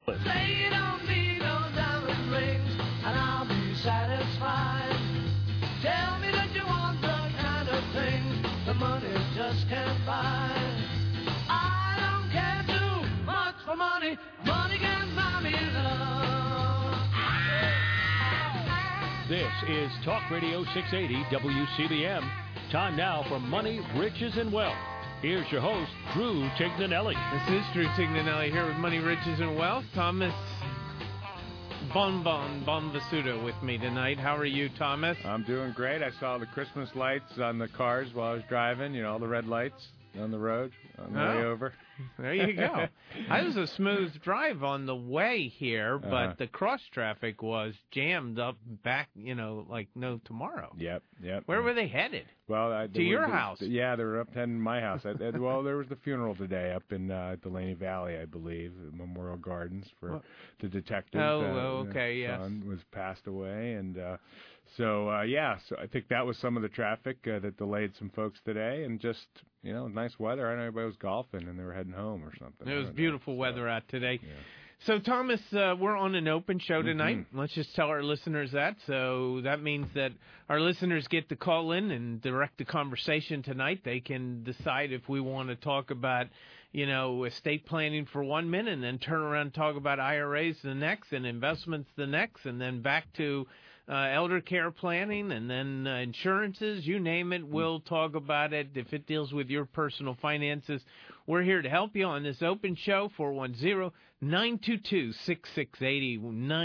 Say you don't need no diamond rings, and I'll be satisfied. Tell me that you want the kind of thing the money just can't buy. I don't care too much for money. Money can buy me love. This is Talk Radio 680 WCBM. Time now for Money, Riches, and Wealth. Here's your host, Drew Tignanelli. This is Drew Tignanelli here with Money, Riches, and Wealth. Thomas Bonvasudo with me tonight. How are you, Thomas? I'm doing great. I saw the Christmas lights on the cars while I was driving, you know, all the red lights on the road on the way over. There you go. It was a smooth drive on the way here, but the cross traffic was jammed up back, you know, like no tomorrow. Yep. Where were they headed? Well, to your house? Yeah, they were up heading my house. Well, there was the funeral today up in Delaney Valley, I believe, Memorial Gardens for the detective. Okay, yes. Son was passed away, and so I think that was some of the traffic that delayed some folks today, and just, you know, nice weather. I know everybody was golfing and they were heading home or something. It was beautiful weather out today. Yeah. So, Thomas, we're on an open show tonight. Mm-hmm. Let's just tell our listeners that. So that means that our listeners get to call in and direct the conversation tonight. They can decide if we want to talk about, you know, estate planning for 1 minute and then turn around and talk about IRAs the next and investments the next and then back to elder care planning and then insurances, you name it. We'll talk about it. If it deals with your personal finances, we're here to help you on this open show, 410-922-6680,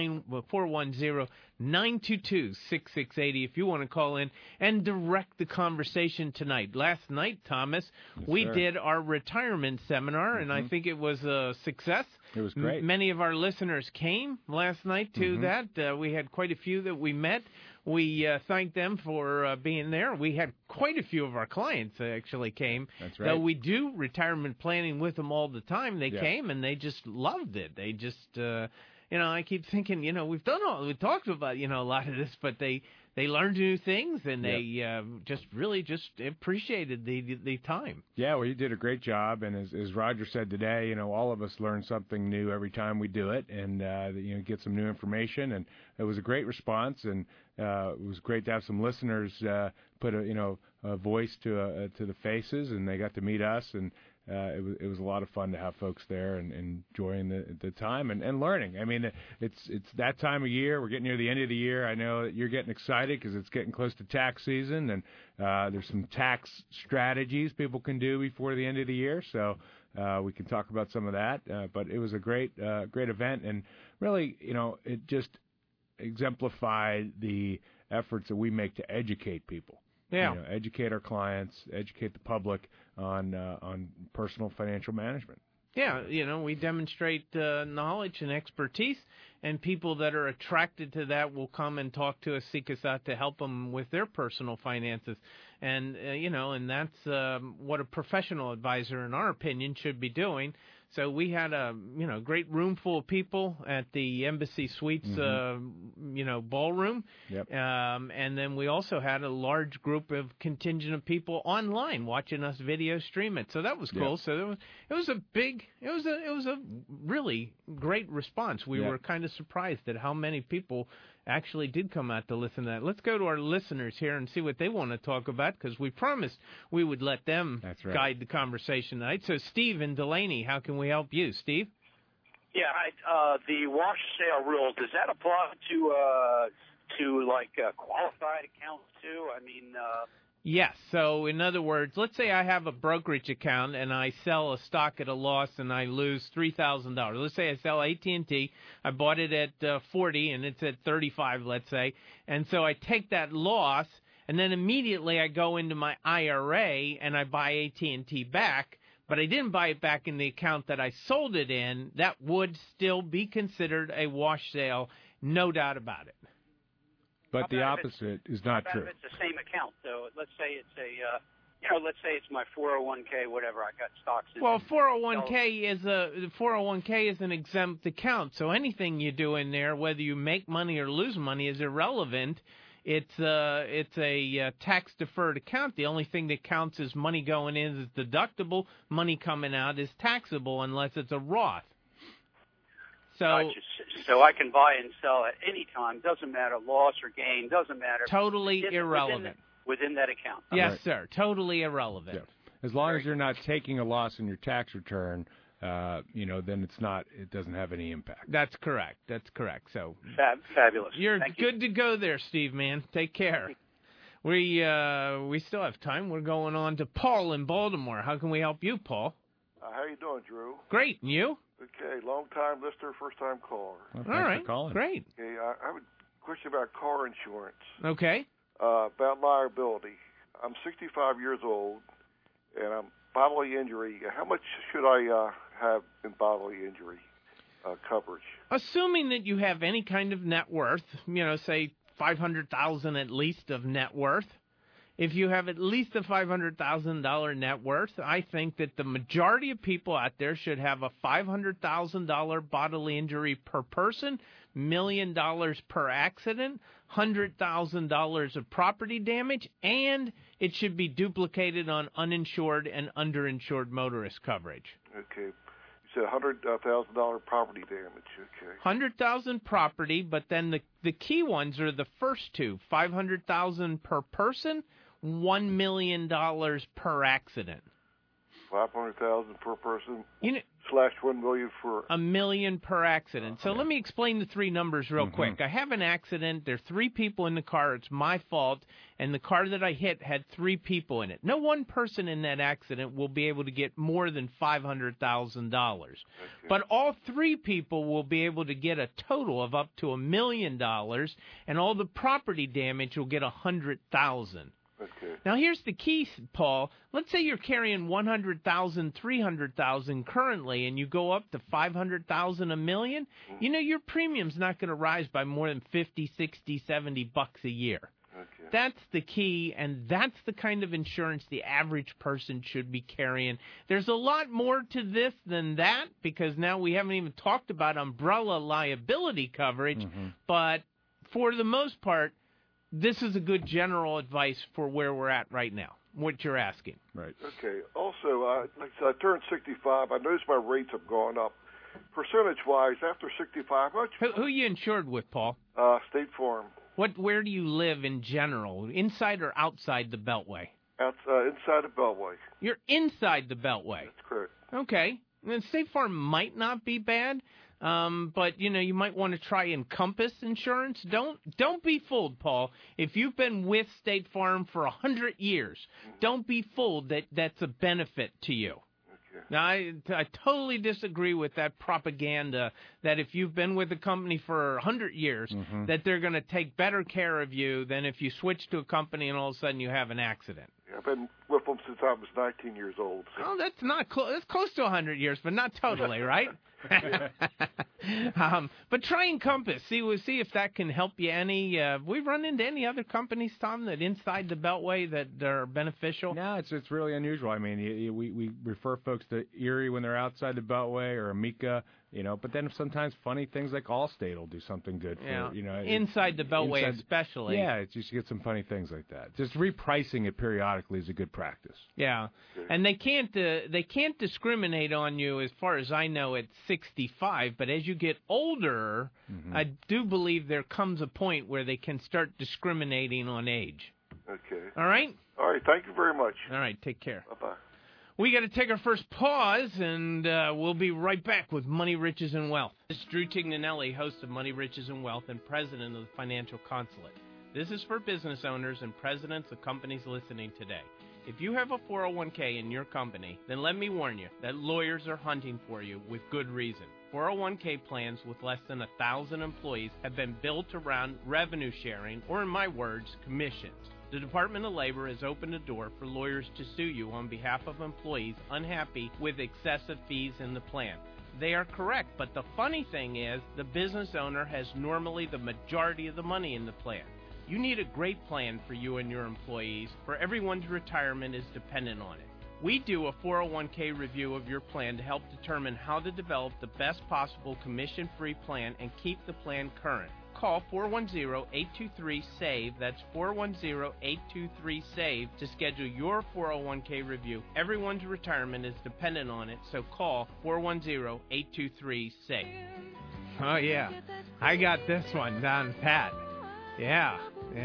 410-922-6680 if you want to call in and direct the conversation tonight. Last night, Thomas, we did our retirement seminar, and I think it was a success. It was great. Many of our listeners came last night to that. We had quite a few that we met. We thanked them for being there. We had quite a few of our clients that actually came. That's right. Though we do retirement planning with them all the time. They came and they just loved it. They just, you know, I keep thinking, you know, we talked about, you know, a lot of this, but they learned new things and they just really appreciated the time. Yeah, well, you did a great job, and as Roger said today, you know, all of us learn something new every time we do it, and you know, get some new information, and it was a great response, and it was great to have some listeners put a voice to the faces, and they got to meet us, and it was a lot of fun to have folks there and enjoying the time and learning. I mean, it's that time of year. We're getting near the end of the year. I know that you're getting excited because it's getting close to tax season, and there's some tax strategies people can do before the end of the year. So we can talk about some of that. But it was a great event, and really, you know, it just exemplified the efforts that we make to educate people. Yeah. You know, educate our clients, educate the public on personal financial management. Yeah, you know, we demonstrate knowledge and expertise, and people that are attracted to that will come and talk to us, seek us out to help them with their personal finances. And, you know, and that's what a professional advisor, in our opinion, should be doing. So we had a, you know, great room full of people at the Embassy Suites, you know, ballroom. Yep. And then we also had a large group of contingent of people online watching us video stream it. So that was cool. Yep. So it was a really great response. We were kind of surprised at how many people actually did come out to listen to that. Let's go to our listeners here and see what they want to talk about, because we promised we would let them guide the conversation tonight. So, Steve in Delaney, how can we help you, Steve? Yeah, the wash sale rule, does that apply to qualified accounts too? I mean, yes. So, in other words, let's say I have a brokerage account and I sell a stock at a loss and I lose $3,000. Let's say I sell AT&T. I bought it at 40 and it's at 35, let's say. And so I take that loss and then immediately I go into my IRA and I buy AT&T back. But I didn't buy it back in the account that I sold it in. That would still be considered a wash sale, no doubt about it. But the opposite is not true. If it's the same account, though, let's say it's let's say it's my 401k, whatever. I got stocks in. Well, 401k is an exempt account, so anything you do in there, whether you make money or lose money, is irrelevant. It's a tax-deferred account. The only thing that counts is money going in is deductible. Money coming out is taxable unless it's a Roth. So I can buy and sell at any time. Doesn't matter, loss or gain. Doesn't matter. Totally irrelevant. Within that account. Yes, Right. sir. Totally irrelevant. Yeah. As long as you're not taking a loss in your tax return, then it doesn't have any impact. That's correct. So Fabulous. You're Thank good to go there, Steve, man. Take care. We still have time. We're going on to Paul in Baltimore. How can we help you, Paul? How you doing, Drew? Great. And you? Okay, long-time listener, first-time caller. Well, All thanks right. for calling. Great. Okay, I have a question about car insurance, Okay. about liability. I'm 65 years old, and I'm bodily injury. How much should I have in bodily injury coverage? Assuming that you have any kind of net worth, say $500,000 at least of net worth. If you have at least a $500,000 net worth, I think that the majority of people out there should have a $500,000 bodily injury per person, $1 million per accident, $100,000 of property damage, and it should be duplicated on uninsured and underinsured motorist coverage. Okay. You said $100,000 property damage. Okay. 100,000 property, but then the key ones are the first two: 500,000 per person, $1 million per accident. 500,000 per person. / $1 million for $1 million per accident. So let me explain the three numbers real quick. I have an accident. There are 3 people in the car. It's my fault. And the car that I hit had 3 people in it. No one person in that accident will be able to get more than $500,000. Okay. But all 3 people will be able to get a total of up to $1 million, and all the property damage will get $100,000. Okay. Now, here's the key, Paul. Let's say you're carrying $100,000, $300,000 currently, and you go up to $500,000, $1 million. Your premium's not going to rise by more than $50, $60, $70 a year. Okay. That's the key, and that's the kind of insurance the average person should be carrying. There's a lot more to this than that, because now we haven't even talked about umbrella liability coverage, but for the most part, this is a good general advice for where we're at right now, what you're asking. Right. Okay. Also, like I said, I turned 65. I noticed my rates have gone up. Percentage-wise, after 65, how much? Who you insured with, Paul? State Farm. Where do you live in general, inside or outside the Beltway? Inside the Beltway. You're inside the Beltway. That's correct. Okay. And State Farm might not be bad. But you might want to try Encompass Insurance. Don't be fooled, Paul. If you've been with State Farm for 100 years, don't be fooled that that's a benefit to you. Okay. Now, I totally disagree with that propaganda that if you've been with a company for 100 years, that they're going to take better care of you than if you switch to a company and all of a sudden you have an accident. Yeah, I've been with them since I was 19 years old. So. Oh, that's not close. That's close to 100 years, but not totally, right? But try Encompass. See if that can help you any. We run into any other companies, Tom, that inside the Beltway that are beneficial? No, it's really unusual. I mean, we refer folks to Erie when they're outside the Beltway or Amica, but then sometimes funny things like Allstate will do something good for, inside the Beltway especially. Yeah, it's just get some funny things like that. Just repricing it periodically is a good practice. Yeah, and they can't discriminate on you as far as I know at 65, but as you get older, I do believe there comes a point where they can start discriminating on age. Okay. All right? All right, thank you very much. All right, take care. Bye-bye. We got to take our first pause, and we'll be right back with Money, Riches, and Wealth. This is Drew Tignanelli, host of Money, Riches, and Wealth and president of the Financial Consulate. This is for business owners and presidents of companies listening today. If you have a 401k in your company, then let me warn you that lawyers are hunting for you with good reason. 401k plans with less than 1,000 employees have been built around revenue sharing, or in my words, commissions. The Department of Labor has opened a door for lawyers to sue you on behalf of employees unhappy with excessive fees in the plan. They are correct, but the funny thing is the business owner has normally the majority of the money in the plan. You need a great plan for you and your employees, for everyone's retirement is dependent on it. We do a 401k review of your plan to help determine how to develop the best possible commission-free plan and keep the plan current. Call 410-823-SAVE, that's 410-823-SAVE, to schedule your 401k review. Everyone's retirement is dependent on it, so call 410-823-SAVE. Oh, yeah. I got this one down pat. Yeah.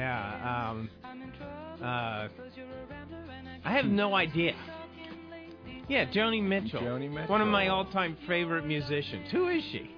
I have no idea. Yeah, Joni Mitchell. Joni Mitchell. One of my all-time favorite musicians. Who is she?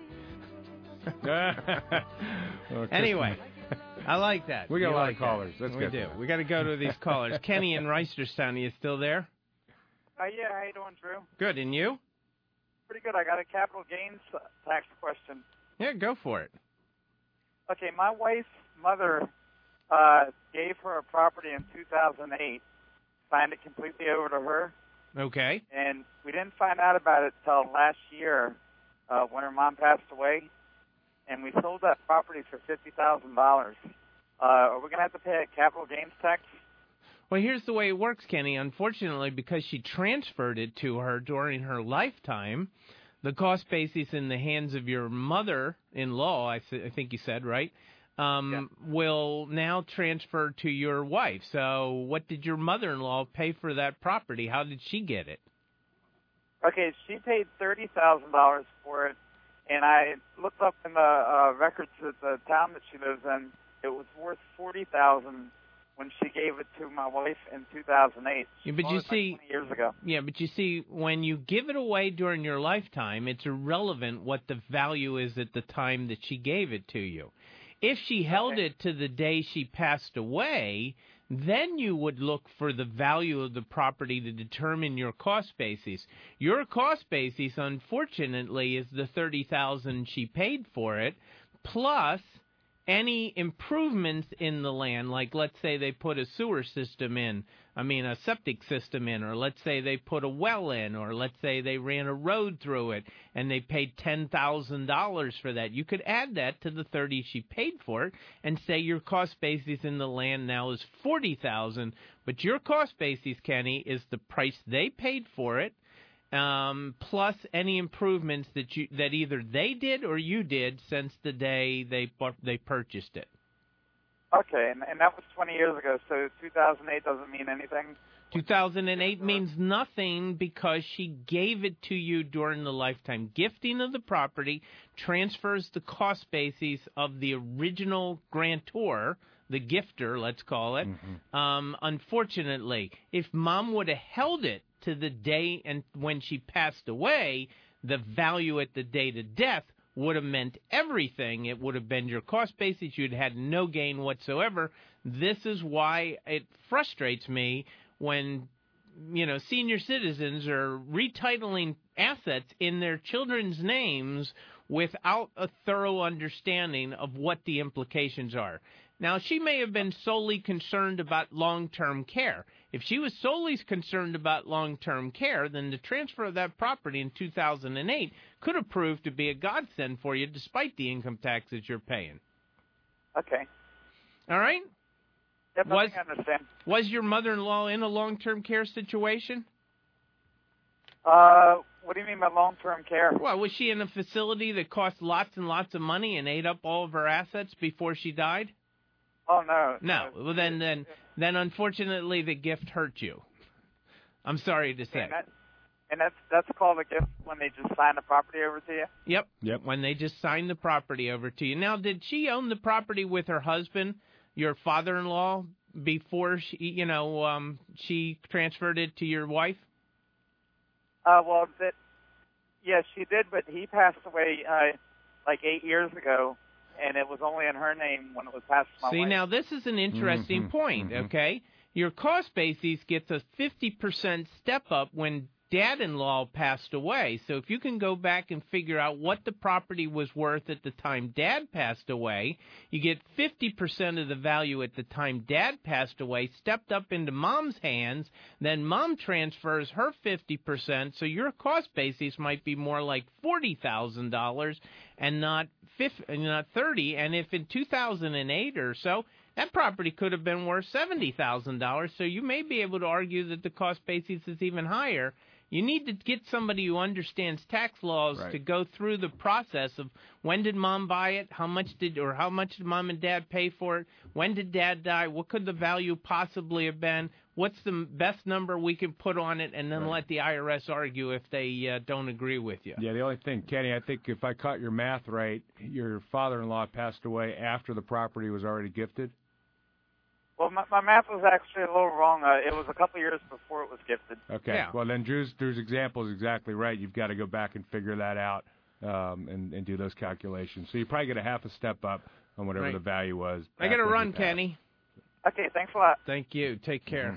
Anyway, I like that. We got You a lot like of callers. that. Let's we get do. to that. We got to go to these callers. Kenny in Reisterstown, are you still there? Yeah, how you doing, Drew? Good, and you? Pretty good. I got a capital gains tax question. Yeah, go for it. Okay, my wife's mother gave her a property in 2008, signed it completely over to her, Okay. and we didn't find out about it till last year when her mom passed away, and we sold that property for $50,000. Are we going to have to pay a capital gains tax? Well, here's the way it works, Kenny. Unfortunately, because she transferred it to her during her lifetime, the cost basis in the hands of your mother-in-law, I think you said, right, will now transfer to your wife. So what did your mother-in-law pay for that property? How did she get it? Okay, she paid $30,000 for it, and I looked up in the records of the town that she lives in. It was worth $40,000 when she gave it to my wife in 2008. Yeah, but you see, 20 years ago. Yeah, but you see, when you give it away during your lifetime, it's irrelevant what the value is at the time that she gave it to you. If she held it to the day she passed away, then you would look for the value of the property to determine your cost basis. Your cost basis, unfortunately, is the $30,000 she paid for it, plus any improvements in the land, like let's say they put a sewer system in, a septic system in, or let's say they put a well in, or let's say they ran a road through it and they paid $10,000 for that. You could add that to the $30,000 she paid for it and say your cost basis in the land now is $40,000, but your cost basis, Kenny, is the price they paid for it, plus any improvements that either they did or you did since the day they purchased it. Okay, and that was 20 years ago, so 2008 doesn't mean anything? 2008 means nothing because she gave it to you during the lifetime. Gifting of the property transfers the cost basis of the original grantor, the gifter, let's call it. Unfortunately, if Mom would have held it to the day and when she passed away, the value at the date of death would have meant everything. It would have been your cost basis. You'd had no gain whatsoever. This is why it frustrates me when, senior citizens are retitling assets in their children's names without a thorough understanding of what the implications are. Now, she may have been solely concerned about long-term care. If she was solely concerned about long-term care, then the transfer of that property in 2008 could have proved to be a godsend for you despite the income taxes you're paying. Okay. All right? Yep, I think I understand. Was your mother-in-law in a long-term care situation? What do you mean by long-term care? Well, was she in a facility that cost lots and lots of money and ate up all of her assets before she died? Oh, no. No. Well, then unfortunately, the gift hurt you. I'm sorry to say. And that's called a gift when they just sign the property over to you? Yep. When they just sign the property over to you. Now, did she own the property with her husband, your father-in-law, before she transferred it to your wife? Yes, she did, but he passed away like 8 years ago. And it was only in her name when it was passed to my wife. See, now this is an interesting point, okay? Your cost basis gets a 50% step up when dad-in-law passed away. So if you can go back and figure out what the property was worth at the time Dad passed away, you get 50% of the value at the time Dad passed away stepped up into Mom's hands. Then Mom transfers her 50%, so your cost basis might be more like $40,000 and not $30,000. And if in 2008 or so, that property could have been worth $70,000, so you may be able to argue that the cost basis is even higher You need to get somebody who understands tax laws to go through the process of when did mom buy it, how much did mom and dad pay for it, when did dad die, what could the value possibly have been, what's the best number we can put on it, and then let the IRS argue if they don't agree with you. Yeah, the only thing, Kenny, I think if I caught your math right, your father-in-law passed away after the property was already gifted? Well, my math was actually a little wrong. It was a couple years before it was gifted. Okay. Yeah. Well, then Drew's example is exactly right. You've got to go back and figure that out and do those calculations. So you probably get a half a step up on whatever the value was. I got to run, Kenny. Okay, thanks a lot. Thank you. Take care.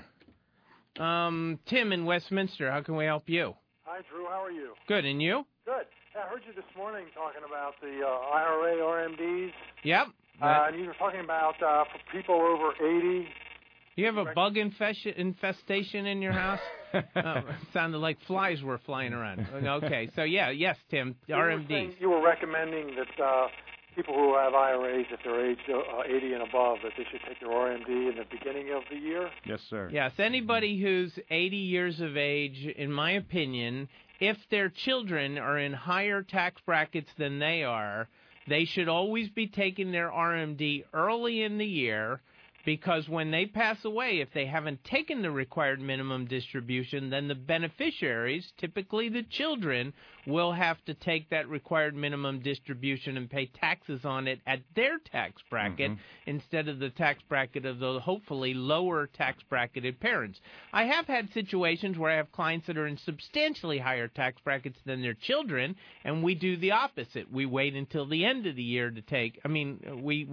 Tim in Westminster, how can we help you? Hi, Drew. How are you? Good, and you? Good. I heard you this morning talking about the IRA RMDs. Yep. And you were talking about for people over 80. You have a bug infestation in your house? It sounded like flies were flying around. Okay, so yes, Tim, RMDs. You were recommending that people who have IRAs, if they're age 80 and above, that they should take their RMD in the beginning of the year? Yes, sir. Yes, anybody who's 80 years of age, in my opinion, if their children are in higher tax brackets than they are, they should always be taking their RMD early in the year, because when they pass away, if they haven't taken the required minimum distribution, then the beneficiaries, typically the children, will have to take that required minimum distribution and pay taxes on it at their tax bracket instead of the tax bracket of the hopefully lower tax bracketed parents. I have had situations where I have clients that are in substantially higher tax brackets than their children, and we do the opposite. We wait until the end of the year to take. I mean, we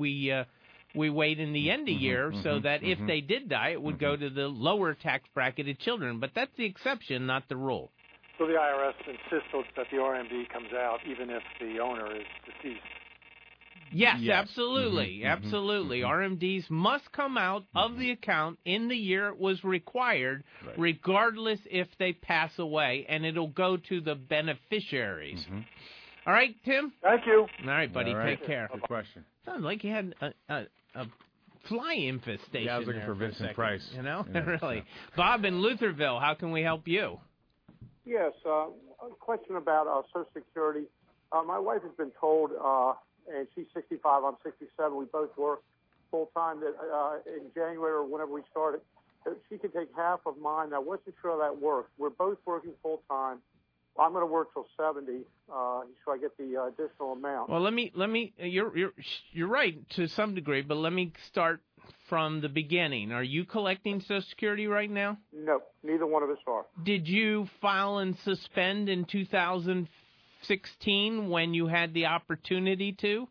wait in the end of year so that if they did die, it would go to the lower tax bracketed children. But that's the exception, not the rule. So the IRS insists that the RMD comes out even if the owner is deceased. Yes. Absolutely. Absolutely. RMDs must come out of the account in the year it was required, regardless if they pass away, and it'll go to the beneficiaries. All right, Tim? Thank you. All right, buddy. All right. Take care. Good question. Sounds like you had a fly infestation. Yeah, I was looking for Vincent Price. You know, Yeah, really. yeah. Bob in Lutherville, how can we help you? Yes, a question about Social Security. My wife has been told, and she's 65, I'm 67, we both work full-time, that in January or whenever we started, that she could take half of mine. I wasn't sure how that works. We're both working full-time. I'm going to work till 70, so I get the additional amount. Well, let me. You're right to some degree, but let me start from the beginning. Are you collecting Social Security right now? No, neither one of us are. Did you file and suspend in 2016 when you had the opportunity to?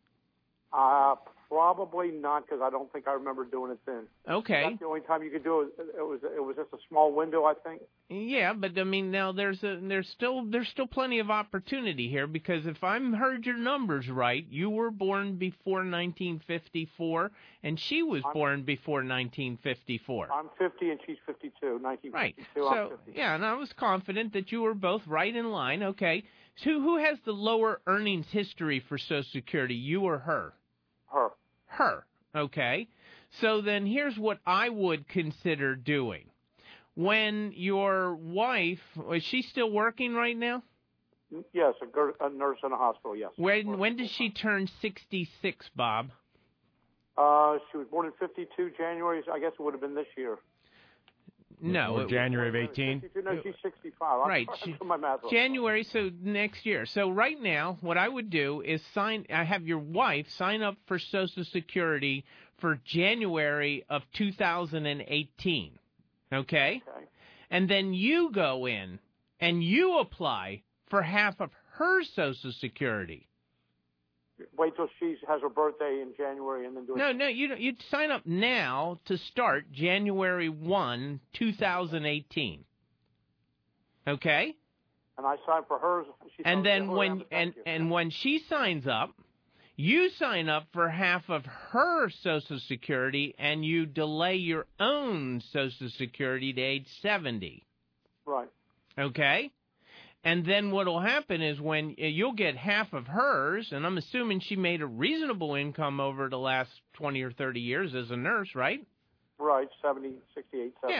Probably not, because I don't think I remember doing it then. Okay. That's the only time you could do it. It was just a small window, I think. Yeah, but I mean now there's still plenty of opportunity here, because if I'm heard your numbers right, you were born before 1954 and she was born before 1954. I'm 50 and she's 52. 1952. Right. I'm So 50. yeah, and I was confident that you were both right in line. Okay. So who has the lower earnings history for Social Security, you or her? Her. Her. Okay. So then here's what I would consider doing. When your wife, is she still working right now? Yes, a nurse in a hospital, yes. When does she turn 66, Bob? She was born in 52, January, I guess it would have been this year. No. Or January of 18? No, she's 65. Right. I'm my math wrong. January, so next year. So right now, what I would do is have your wife sign up for Social Security for January of 2018. Okay? And then you go in and you apply for half of her Social Security. Wait till she has her birthday in January and then do it. No, you'd sign up now to start January 1, 2018. Okay? And I sign for hers. And then when she signs up, you sign up for half of her Social Security and you delay your own Social Security to age 70. Right. Okay? And then what will happen is when you'll get half of hers, and I'm assuming she made a reasonable income over the last 20 or 30 years as a nurse, right? Right, 70, 68, 70, yeah. right.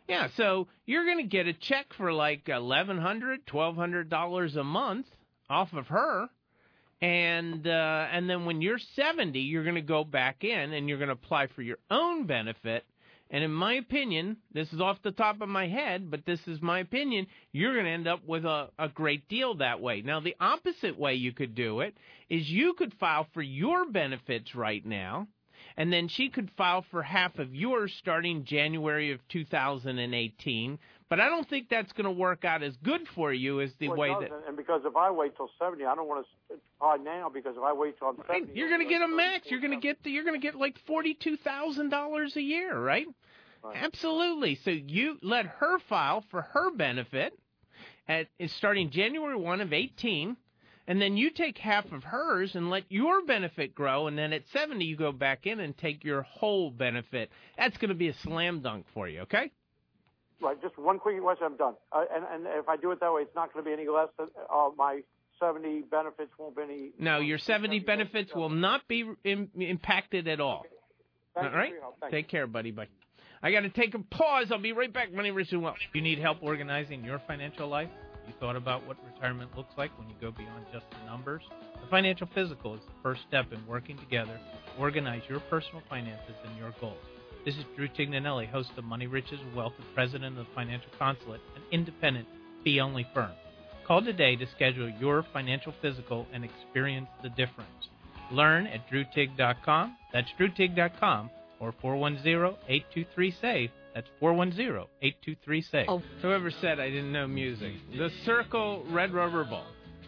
Yeah, so you're going to get a check for like $1,100, $1,200 a month off of her, and then when you're 70, you're going to go back in and you're going to apply for your own benefit. And in my opinion, this is off the top of my head, but this is my opinion, you're going to end up with a great deal that way. Now, the opposite way you could do it is you could file for your benefits right now, and then she could file for half of yours starting January of 2018. But I don't think that's going to work out as good for you as the way that. And because if I wait till 70, I don't want to apply now because if I wait till I'm 70, you're going to get a max. You're going to get like $42,000 a year, right? Absolutely. So you let her file for her benefit starting January 1 of 18. And then you take half of hers and let your benefit grow, and then at 70 you go back in and take your whole benefit. That's going to be a slam dunk for you, okay? Right, just one quick question, I'm done. And if I do it that way, it's not going to be any less than my 70 benefits won't be any... No, your 70 benefits will not be impacted at all. Okay. All right? Take care, buddy. Bye. I got to take a pause. I'll be right back. Money, Rich, and Wealth. You need help organizing your financial life? You thought about what retirement looks like when you go beyond just the numbers? The Financial Physical is the first step in working together to organize your personal finances and your goals. This is Drew Tignanelli, host of Money, Riches, and Wealth, and president of the Financial Consulate, an independent, fee-only firm. Call today to schedule your Financial Physical and experience the difference. Learn at drewtig.com. That's drewtig.com or 410-823-SAVE. That's 410-823-SAVE. Oh. Whoever said I didn't know music. The Circle Red Rubber Ball.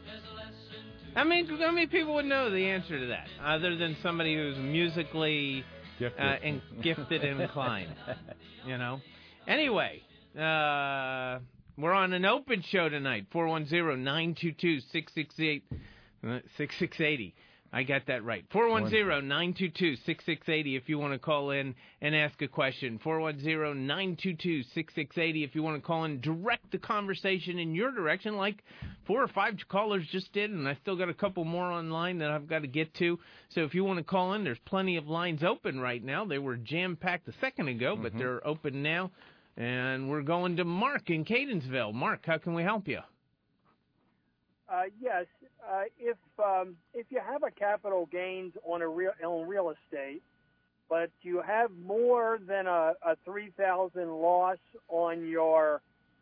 How many people would know the answer to that, other than somebody who's musically gifted and inclined? You know. Anyway, we're on an open show tonight. 410-922-6680. I got that right. 410-922-6680 if you want to call in and ask a question. 410-922-6680 if you want to call in, direct the conversation in your direction like 4 or 5 callers just did, and I still got a couple more online that I've got to get to. So if you want to call in, there's plenty of lines open right now. They were jam-packed a second ago, but they're open now. And we're going to Mark in Catonsville. Mark, how can we help you? Yes. If you have a capital gains on real estate, but you have more than a 3,000 loss on your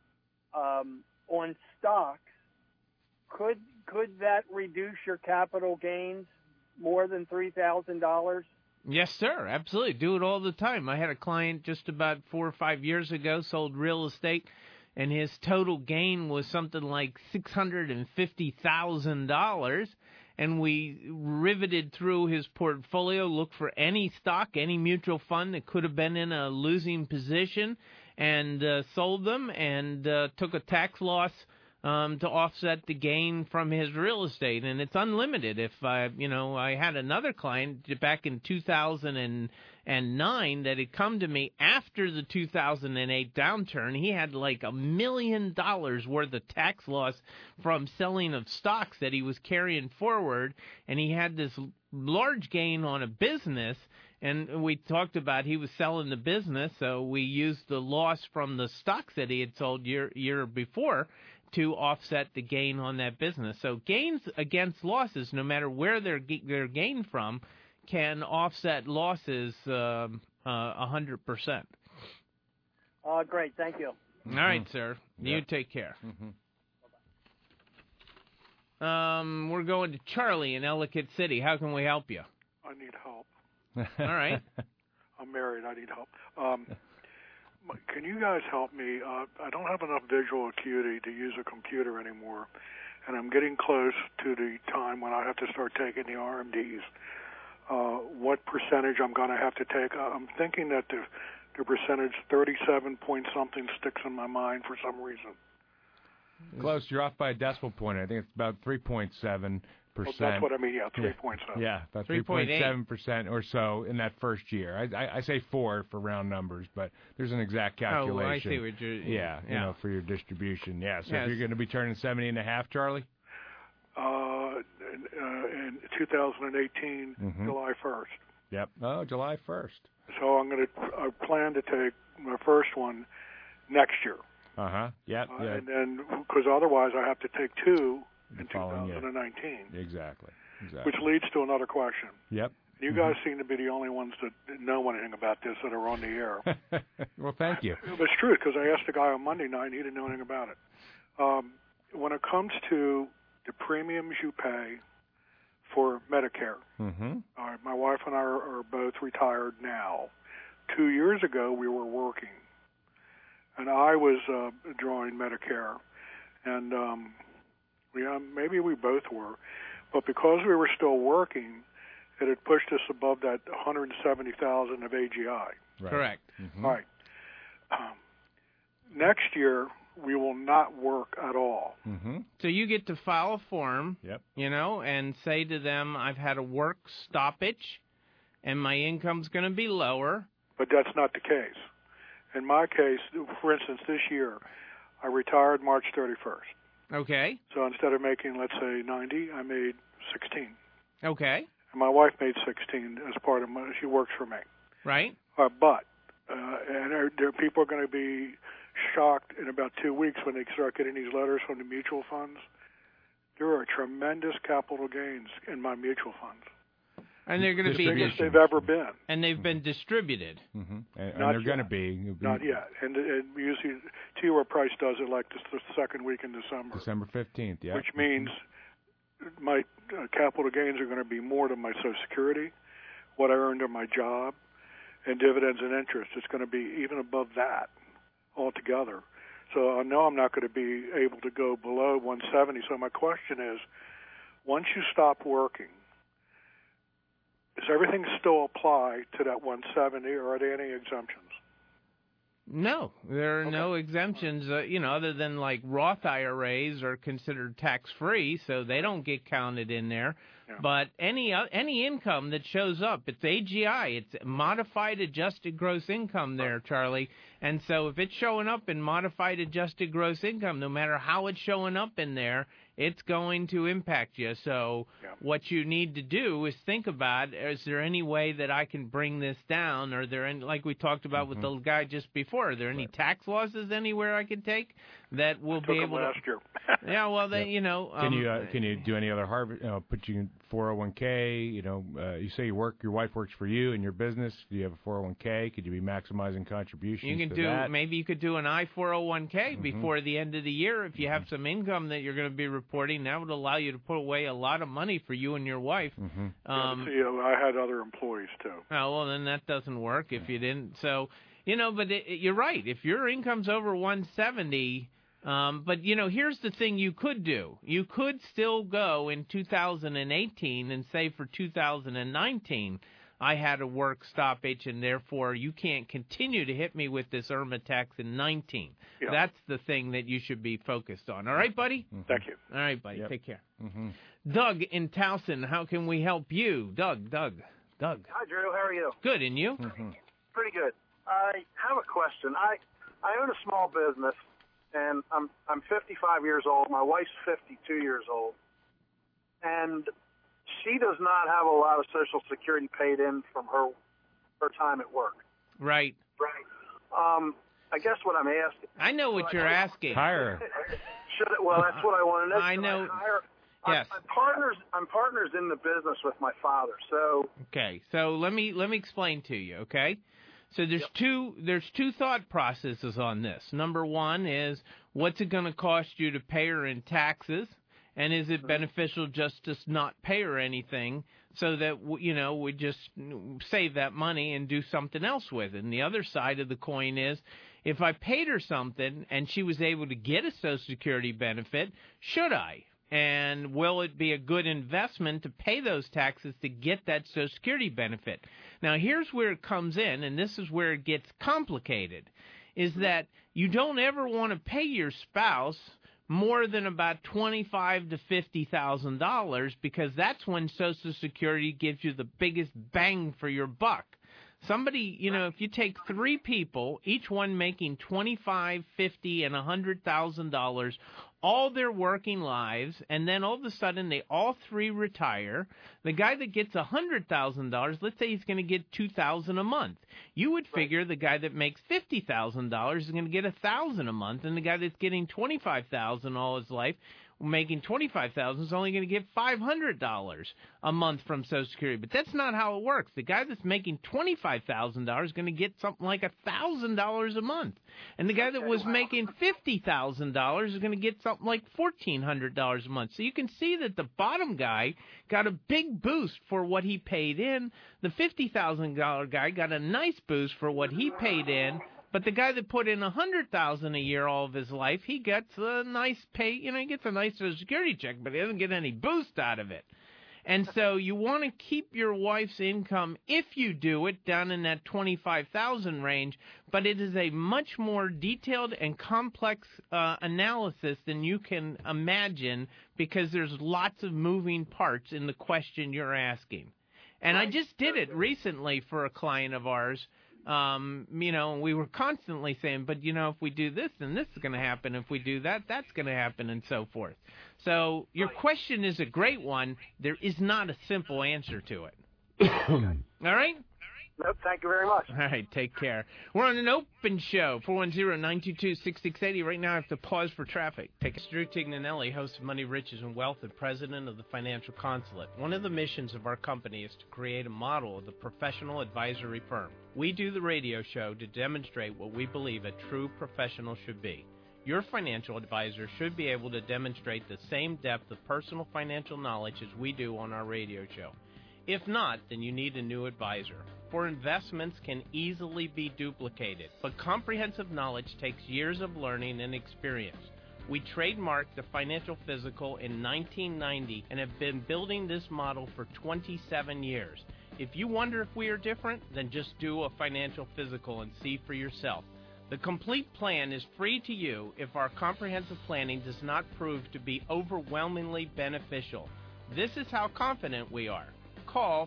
on stocks, could that reduce your capital gains more than $3,000? Yes, sir. Absolutely. Do it all the time. I had a client just about 4 or 5 years ago, sold real estate, and his total gain was something like $650,000. And we riveted through his portfolio, looked for any stock, any mutual fund that could have been in a losing position, and sold them, and took a tax loss to offset the gain from his real estate. And it's unlimited. If I had another client back in 2009 that had come to me after the 2008 downturn. He had like $1 million worth of tax loss from selling of stocks that he was carrying forward, and he had this large gain on a business. And we talked about he was selling the business, so we used the loss from the stocks that he had sold year before to offset the gain on that business. So gains against losses, no matter where they're gained from, can offset losses 100%. Great, thank you. All right, sir. You take care. We're going to Charlie in Ellicott City. How can we help you? I need help. All right. I'm married. I need help. Can you guys help me? I don't have enough visual acuity to use a computer anymore, and I'm getting close to the time when I have to start taking the RMDs. What percentage I'm going to have to take? I'm thinking that the percentage 37 point something sticks in my mind for some reason. Close. You're off by a decimal point. I think it's about 3.7%. Well, that's what I mean. Yeah, 3.7. Yeah, about 3.7% or so in that first year. I say 4 for round numbers, but there's an exact calculation. Oh, I see what you're. Yeah, you know, for your distribution. Yeah. So if you're going to be turning 70.5, Charlie. In 2018, July 1st. Yep. Oh, July 1st. So I plan to take my first one next year. Yeah. And then, because otherwise I have to take 2 in following year. 2019. Exactly. Which leads to another question. Yep. You guys seem to be the only ones that know anything about this that are on the air. Well, thank you. It's true, because I asked the guy on Monday night, and he didn't know anything about it. When it comes to the premiums you pay for Medicare, my wife and I are both retired now. 2 years ago, we were working, and I was drawing Medicare, and maybe we both were, but because we were still working, it had pushed us above that $170,000 of AGI. Right. Correct. Right. Next year, we will not work at all. So you get to file a form, Yep. And say to them, I've had a work stoppage, and my income's going to be lower. But that's not the case. In my case, for instance, this year, I retired March 31st. Okay. So instead of making, let's say, 90, I made 16. Okay. And my wife made 16 as part of she works for me. Right. But people are going to be shocked in about 2 weeks when they start getting these letters from the mutual funds. There are tremendous capital gains in my mutual funds. And they're going to be biggest they've ever been. And they've been distributed. And they're going to be. Not yet. And usually T. Rowe Price does it like the second week in December. December 15th, yeah. Which means my capital gains are going to be more than my Social Security, what I earned on my job, and dividends and interest. It's going to be even above that altogether. So I know I'm not going to be able to go below 170. So my question is, once you stop working, does everything still apply to that 170, or are there any exemptions? No, there are no exemptions, other than like Roth IRAs are considered tax-free, so they don't get counted in there. Yeah. But any income that shows up, it's AGI, it's modified adjusted gross income there, Charlie. And so if it's showing up in modified adjusted gross income, no matter how it's showing up in there, it's going to impact you. So what you need to do is think about, is there any way that I can bring this down? Are there any, like we talked about with the guy just before, are there any tax losses anywhere I can take that will be able last year. Yeah, well, they, Can you do any other put you in 401k? You say your wife works for you in your business. Do you have a 401k? Could you be maximizing contributions? You can that? Maybe you could do an I-401k before the end of the year. If you have some income that you're going to be reporting, that would allow you to put away a lot of money for you and your wife. I had other employees too. Oh, well, then that doesn't work if you didn't. So, but you're right. If your income's over 170. But, here's the thing you could do. You could still go in 2018 and say for 2019, I had a work stoppage, and therefore you can't continue to hit me with this IRMA tax in 19. Yeah. That's the thing that you should be focused on. All right, buddy? Thank you. All right, buddy. Yep. Take care. Doug in Towson, how can we help you? Doug. Hi, Drew. How are you? Good, and you? Pretty good. I have a question. I own a small business. And I'm 55 years old. My wife's 52 years old. And she does not have a lot of Social Security paid in from her time at work. Right. I guess what I'm asking. I know what you're asking. Hire. Well, that's what I want to know. I know. Yes. I'm partners in the business with my father. So. Okay. So let me explain to you. Okay. So there's two thought processes on this. Number one is, what's it going to cost you to pay her in taxes, and is it beneficial just to not pay her anything so that we just save that money and do something else with it? And the other side of the coin is, if I paid her something and she was able to get a Social Security benefit, should I? And will it be a good investment to pay those taxes to get that Social Security benefit? Now, here's where it comes in, and this is where it gets complicated, is that you don't ever want to pay your spouse more than about $25,000 to $50,000, because that's when Social Security gives you the biggest bang for your buck. Somebody, if you take three people, each one making $25,000, $50,000, and $100,000, all their working lives, and then all of a sudden they all three retire. The guy that gets $100,000, let's say he's going to get $2,000 a month. You would figure the guy that makes $50,000 is going to get $1,000 a month, and the guy that's getting $25,000 all his life, making $25,000, is only going to get $500 a month from Social Security. But that's not how it works. The guy that's making $25,000 is going to get something like $1,000 a month, and the guy that was making $50,000 is going to get something like $1,400 a month. So you can see that the bottom guy got a big boost for what he paid in. The $50,000 guy got a nice boost for what he paid in. But the guy that put in $100,000 a year all of his life, he gets a nice pay. You know, he gets a nice Social Security check, but he doesn't get any boost out of it. And so you want to keep your wife's income, if you do it, down in that $25,000 range. But it is a much more detailed and complex analysis than you can imagine, because there's lots of moving parts in the question you're asking. And I just did it recently for a client of ours. You know, we were constantly saying, but, you know, if we do this, then this is going to happen. If we do that, that's going to happen, and so forth. So your question is a great one. There is not a simple answer to it. All right? Nope, thank you very much. All right, take care. We're on an open show, 410-922-6680. Right now I have to pause for traffic. Take us. Drew Tignanelli, host of Money, Riches, and Wealth and president of the Financial Consulate. One of the missions of our company is to create a model of the professional advisory firm. We do the radio show to demonstrate what we believe a true professional should be. Your financial advisor should be able to demonstrate the same depth of personal financial knowledge as we do on our radio show. If not, then you need a new advisor. For investments can easily be duplicated, but comprehensive knowledge takes years of learning and experience. We trademarked the Financial Physical in 1990 and have been building this model for 27 years. If you wonder if we are different, then just do a Financial Physical and see for yourself. The complete plan is free to you if our comprehensive planning does not prove to be overwhelmingly beneficial. This is how confident we are. Call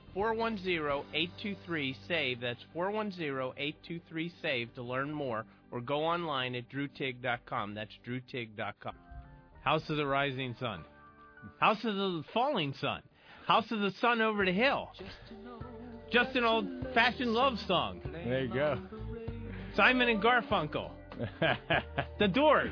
410-823-SAVE. That's 410-823-SAVE to learn more, or go online at drewtig.com. That's drewtig.com. House of the Rising Sun. House of the Falling Sun. House of the Sun Over the Hill. Just an old-fashioned love song. There you go. Simon and Garfunkel. The Doors.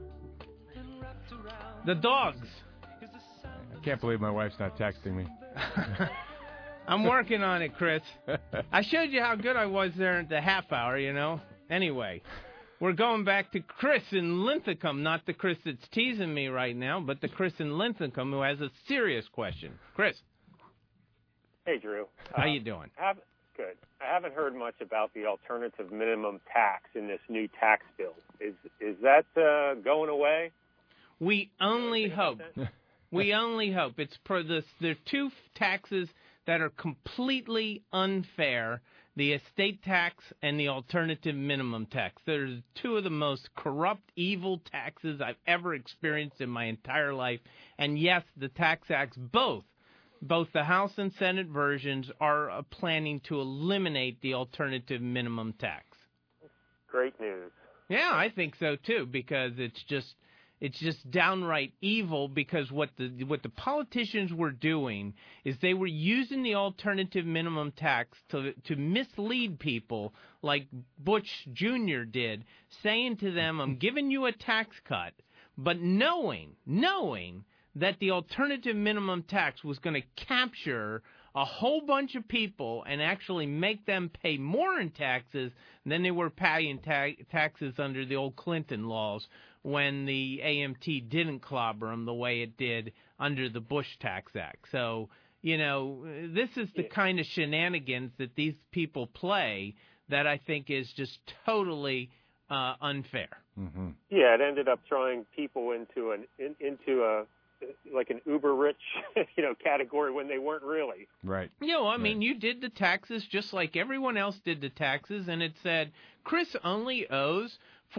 The Dogs. I can't believe my wife's not texting me. I'm working on it, Chris. I showed you how good I was there at the half hour, you know. Anyway, we're going back to Chris in Linthicum, not the Chris that's teasing me right now, but the Chris in Linthicum who has a serious question. Chris. Hey, Drew. How you doing? Good. I haven't heard much about the alternative minimum tax in this new tax bill. Is that going away? We only hope. We only hope. It's for this. There are two taxes that are completely unfair: the estate tax and the alternative minimum tax. They're two of the most corrupt, evil taxes I've ever experienced in my entire life. And yes, the Tax Acts, both the House and Senate versions, are planning to eliminate the alternative minimum tax. Great news. Yeah, I think so too, because it's just downright evil, because what the politicians were doing is they were using the alternative minimum tax to mislead people, like Bush Jr. did, saying to them, I'm giving you a tax cut, but knowing that the alternative minimum tax was going to capture a whole bunch of people and actually make them pay more in taxes than they were paying taxes under the old Clinton laws, when the AMT didn't clobber them the way it did under the Bush Tax Act. So, you know, this is the kind of shenanigans that these people play that I think is just totally unfair. Mm-hmm. Yeah, it ended up throwing people into like an uber rich, category when they weren't really. Right. I mean, you did the taxes just like everyone else did the taxes, and it said Chris only owes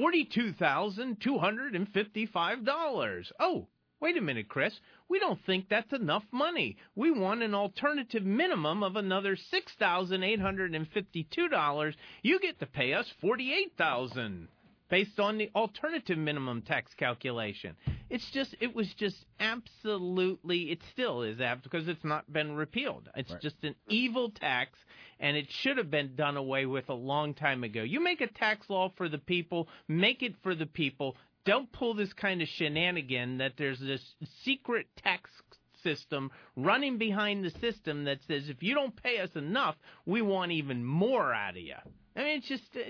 $42,255. Oh, wait a minute, Chris. We don't think that's enough money. We want an alternative minimum of another $6,852. You get to pay us $48,000. based on the alternative minimum tax calculation. It was just absolutely, it still is because it's not been repealed. It's just an evil tax, and it should have been done away with a long time ago. You make a tax law for the people, make it for the people. Don't pull this kind of shenanigan that there's this secret tax system running behind the system that says if you don't pay us enough, we want even more out of you. I mean,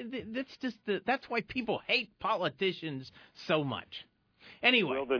that's why people hate politicians so much. Anyway, will the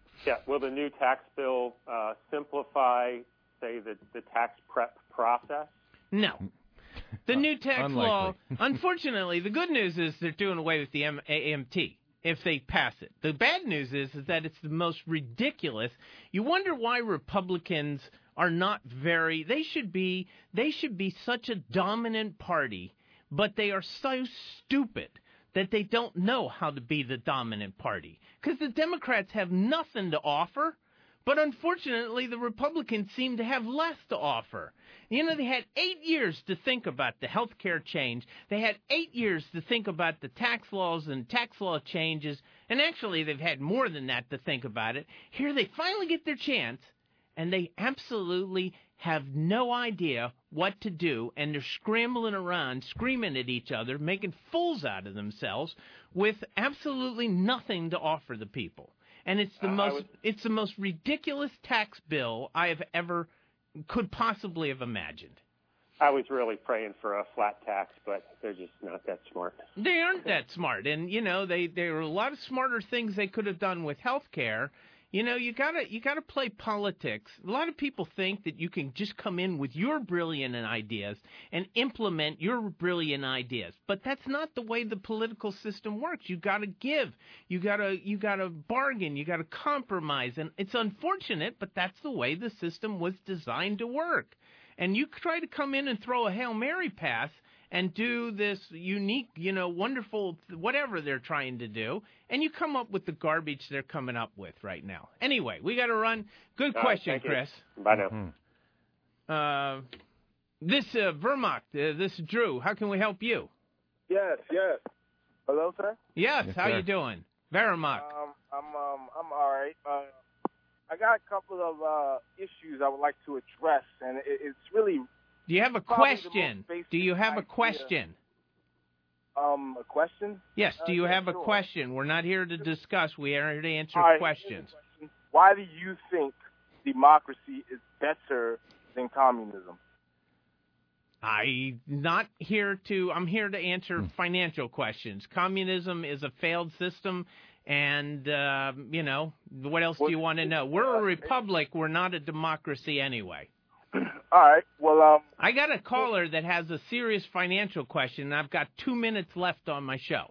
new tax bill simplify, say, the tax prep process? No. The new tax law, unfortunately, the good news is they're doing away with the AMT if they pass it. The bad news is that it's the most ridiculous. You wonder why Republicans are not they should be such a dominant party, but they are so stupid that they don't know how to be the dominant party. Because the Democrats have nothing to offer, but unfortunately the Republicans seem to have less to offer. You know, they had 8 years to think about the health care change. They had 8 years to think about the tax laws and tax law changes. And actually, they've had more than that to think about it. Here they finally get their chance, and they absolutely have no idea what to do, and they're scrambling around, screaming at each other, making fools out of themselves with absolutely nothing to offer the people. And it's the most ridiculous tax bill I have ever could possibly have imagined. I was really praying for a flat tax, but they're just not that smart. They aren't that smart, and you know there are a lot of smarter things they could have done with health care. You know, you gotta play politics. A lot of people think that you can just come in with your brilliant ideas and implement your brilliant ideas, but that's not the way the political system works. You gotta give, you gotta bargain, you gotta compromise, and it's unfortunate, but that's the way the system was designed to work. And you try to come in and throw a Hail Mary pass and do this unique, wonderful, whatever they're trying to do, and you come up with the garbage they're coming up with right now. Anyway, we got to run. Good question, Chris. Bye now. This Vermont, this is Drew. How can we help you? Yes. Hello, sir. Yes. How you doing, Vermont? I'm all right. I got a couple of issues I would like to address, and it's really. Do you have a question? Do you have a question? A question? Yes. Do you have a question? We're not here to discuss. We are here to answer questions. Why do you think democracy is better than communism? I'm here to answer financial questions. Communism is a failed system, and, what else do you want to know? We're a republic. We're not a democracy anyway. All right. Well, I got a caller that has a serious financial question, and I've got 2 minutes left on my show.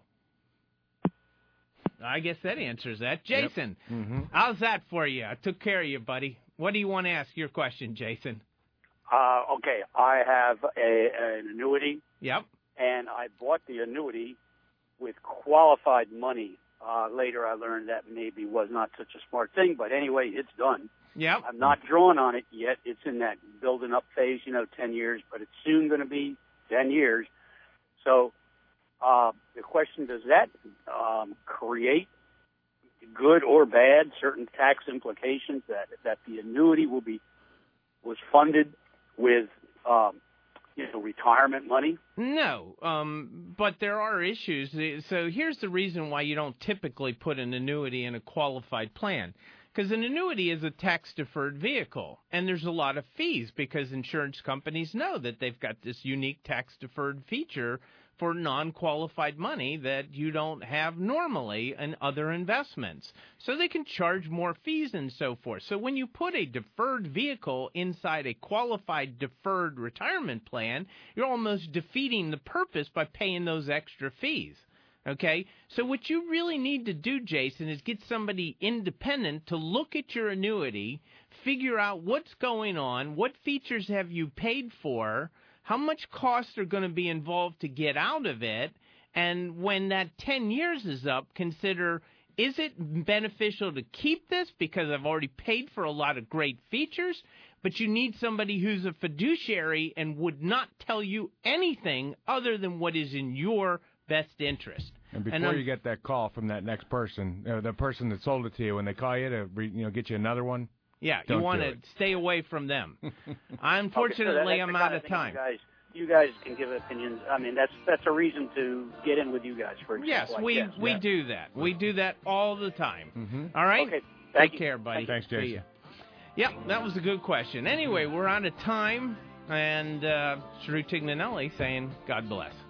I guess that answers that. Jason, how's that for you? I took care of you, buddy. What do you want to ask your question, Jason? Okay, I have an annuity. Yep. And I bought the annuity with qualified money. Later I learned that maybe was not such a smart thing, but anyway, it's done. Yep. I'm not drawn on it yet. It's in that building up phase, 10 years, but it's soon going to be 10 years. So the question, does that create good or bad certain tax implications that the annuity was funded with retirement money? No, but there are issues. So here's the reason why you don't typically put an annuity in a qualified plan. Because an annuity is a tax-deferred vehicle, and there's a lot of fees because insurance companies know that they've got this unique tax-deferred feature for non-qualified money that you don't have normally in other investments. So they can charge more fees and so forth. So when you put a deferred vehicle inside a qualified deferred retirement plan, you're almost defeating the purpose by paying those extra fees. Okay, so what you really need to do, Jason, is get somebody independent to look at your annuity, figure out what's going on, what features have you paid for, how much costs are going to be involved to get out of it, and when that 10 years is up, consider, is it beneficial to keep this because I've already paid for a lot of great features, but you need somebody who's a fiduciary and would not tell you anything other than what is in your best interest. And before you get that call from that next person, the person that sold it to you, when they call you to get you another one, yeah, you want to stay away from them. Unfortunately, I'm out of time. You guys can give opinions. I mean, that's a reason to get in with you guys, for example. Yes, we do that. We do that all the time. Mm-hmm. All right? Okay. Take care, buddy. Thanks, Jason. Yeah, that was a good question. Anyway, we're out of time, and Drew Tignanelli saying God bless.